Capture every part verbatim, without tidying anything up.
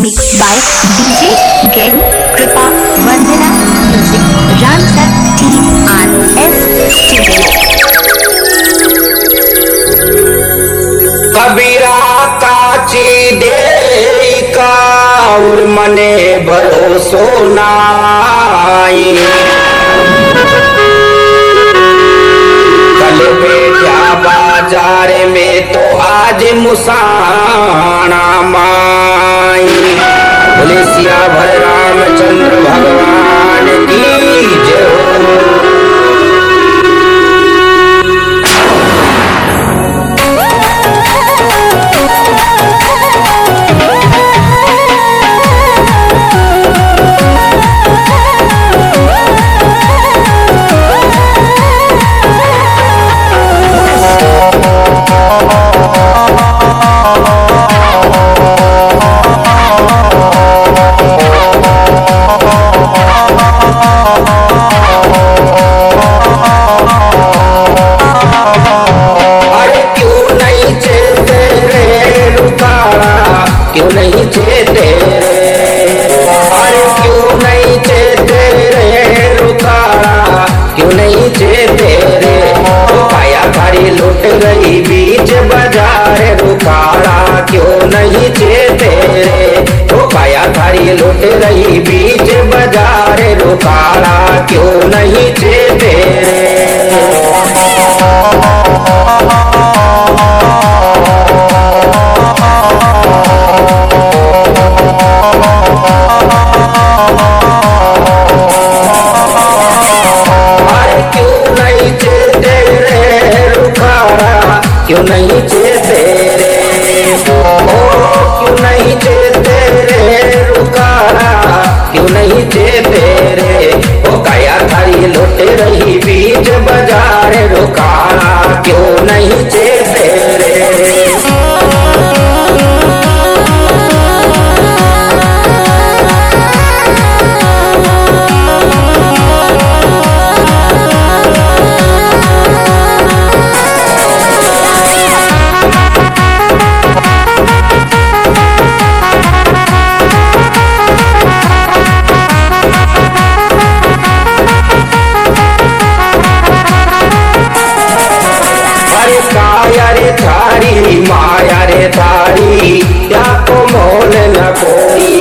Mixed by D J Get Kripa Vandana Music Ramsar T R S Studio। कबीरा काची दे का और मने भरोसो नाई, कल बैठा बाजार में तो आज मुसाना माई। बोले सियावर रामचंद्र भगवान की जय। क्यों नहीं चेते अरे क्यों नहीं चेते रे रुकारा, क्यों नहीं चेते रे। तो पाया थारी लुट गई बीच बाजार रुकारा, क्यों नहीं चेते रे। तो पाया थारी लुट गई बीच बाजार रुकारा, क्यों नहीं चेते रे। क्यों नहीं चेते रे ओ, क्यों नहीं चेते रे रुकारा, क्यों नहीं चेते रे। ओ काया थारी लुट रही बीच बाजार रुकारा, क्यों नहीं चेते रे। थारी माया रे थारी या को मोल न कोई,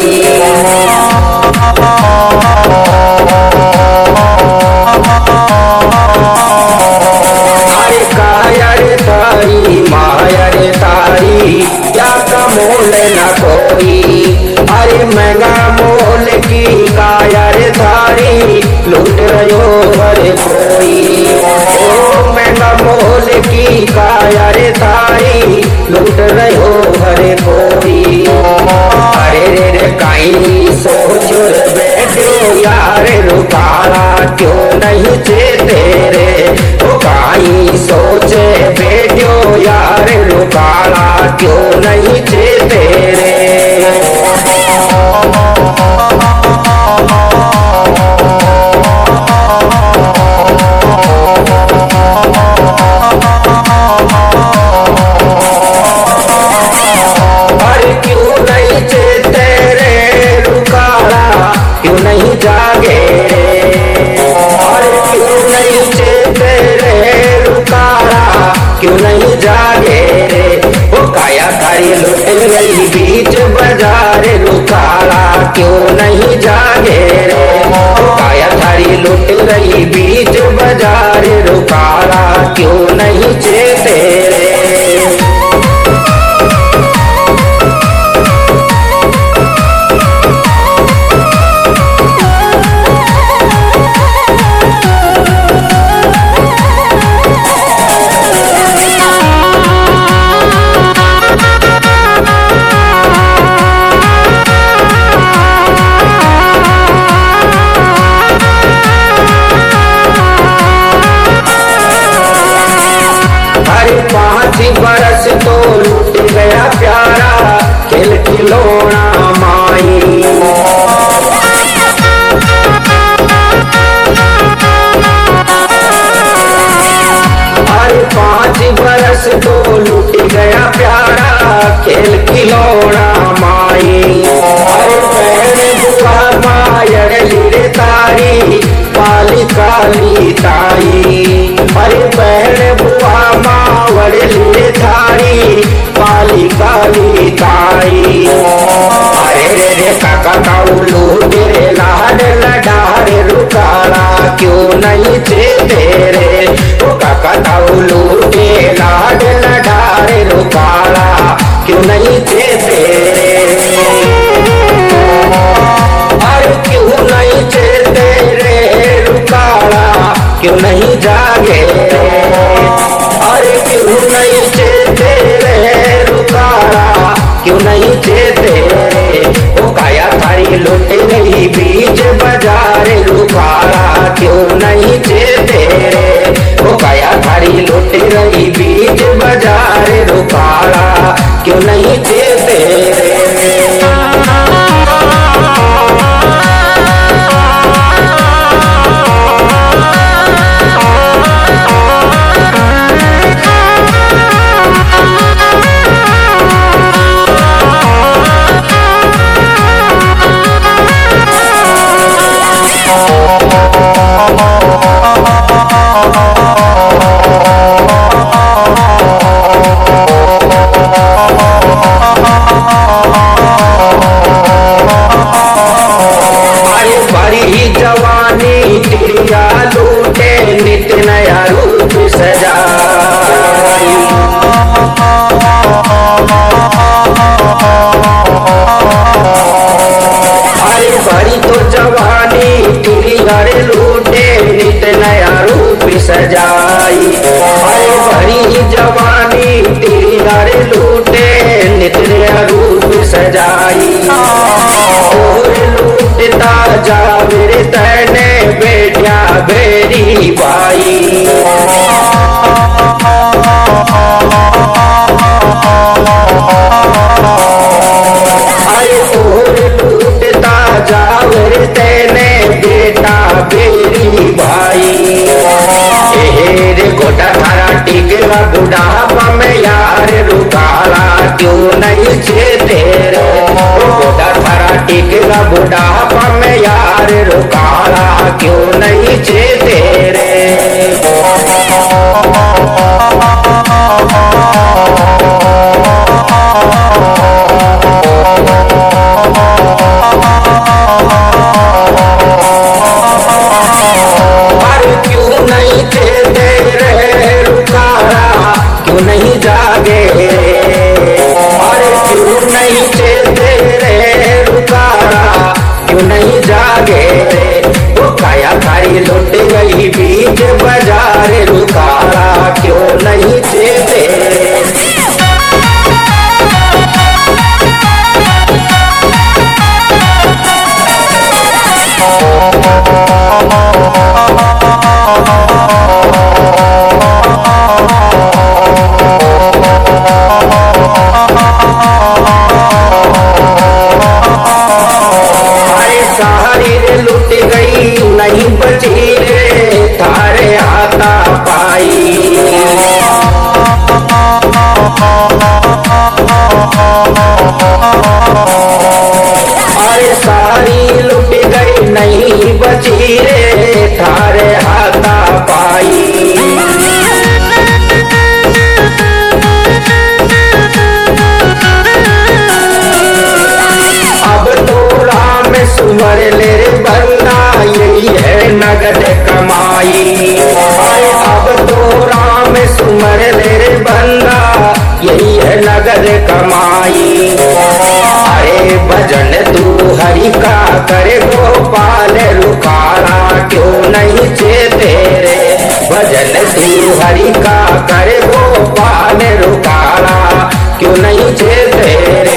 अरे काया रे थारी माया रे थारी या का मोल न कोई। अरे महंगा मोल की काया रे थारी लूट रहो हरे कोई। ओ महंगा मोल की काया रे थारी लूट रहो हरे कोई। अरे रे रे काई सोच बैठो यार रुकारा, क्यों नहीं चेते रे। ओ काई सोच बैठो यार रुकारा, क्यों नहीं चेते रे। क्यों नहीं जागे रे और क्यों नहीं चेते रे रुकारा, क्यों नहीं जागे रे। वो काया थारी लुट गई बीच बाजार रुकारा, क्यों नहीं जागे रे। वो काया थारी लुट गई बीच बाजार रुकारा, क्यों नहीं चेते रे। नहीं जागे अरे क्यों नहीं चेते रे रुकारा क्यों नहीं चेते ओ काया थारी लुट गई बीच बाजार रुकारा क्यों नहीं चेते ओ काया थारी लुट गई बीच बाजार रुकारा क्यों नहीं चेते जवानी तिरिया लूटे नित नया रूप सजाई अरे भरी तो जवानी तिरिया लूटे नित नया रूप सजाई अरे भरी जवानी तिरिया लूटे नित नया रूप सजाई और लूटता जा मेरे तने बेटिया बेरी भाई आए और लूटता जा मेरे तने बेटा बेरी भाई रे गोटा थारा टिकला बुढ़ापा में यार रुकाला क्यों नहीं चेते रे गोटा थारा टिकला बुढ़ापा में यार रुकाला क्यों नहीं चेते रे अरे क्यों नहीं चेते रे रुकाला क्यों नहीं जागे अरे क्यों नहीं चेते रे रुकाला क्यों नहीं जागे वो काया थारी लुट गई बीच बाजार रुकाला क्यों नहीं चेते लुट गई नहीं बची रे थारे हाथा पाई अरे सारी लुट गई नहीं बची रे थारे हाथा पाई अब तो राम सुमर ले बंदा यही है नगद कमाई अब तो राम सुमर ले बंदा यही है नगद कमाई अरे भजन तू हरि का करे गोपाल रुकाला क्यों नहीं चेते रे भजन तू हरि का करे गोपाल रुकाला क्यों नहीं चेते रे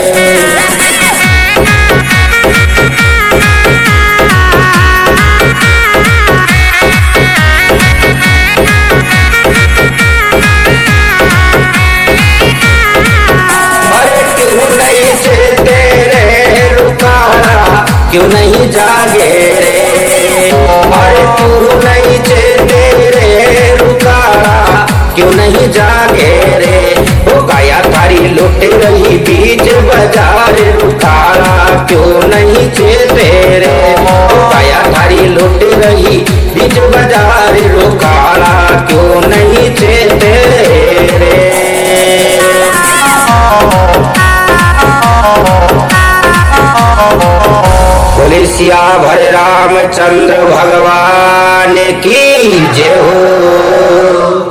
क्यों नहीं जागे रे अरे क्यों नहीं चेते रे रुकाला क्यों नहीं जागे रे वो काया थारी लुट रही बीच बाजार रुकाला क्यों नहीं चेते रे वो काया थारी लुट रही बीच बाजार रुकाला क्यों नहीं चेते रे बोले सियावर रामचंद्र भगवान की जय हो।